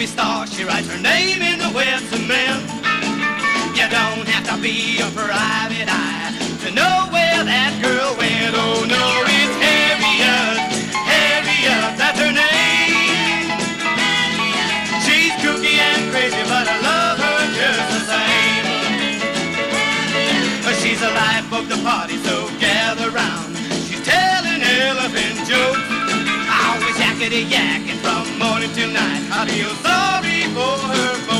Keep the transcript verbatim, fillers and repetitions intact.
star. She writes her name in the wet cement. You don't have to be a private eye to know where that girl went. Oh no, it's Harriet, Harriet, that's her name. She's kooky and crazy, but I love her just the same. She's the life of the party, so gather round. She's telling elephant jokes, always yakety yakking from morning to night. I feel sorry for her folks.